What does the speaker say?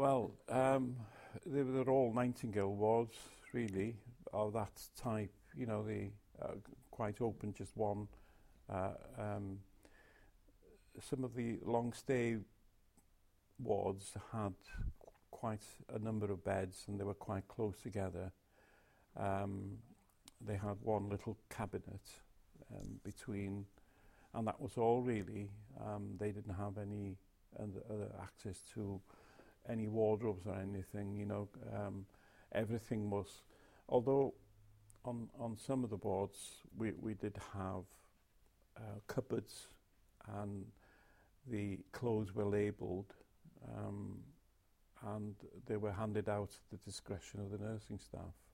Well, they were all Nightingale wards, really, of that type. You know, they quite open, just one. Uh, um, some of the long stay wards had quite a number of beds, and they were quite close together. Um, they had one little cabinet between, and that was all really. They didn't have any other access to any wardrobes or anything. Everything was, although on some of the boards we did have cupboards, and the clothes were labelled, and they were handed out at the discretion of the nursing staff.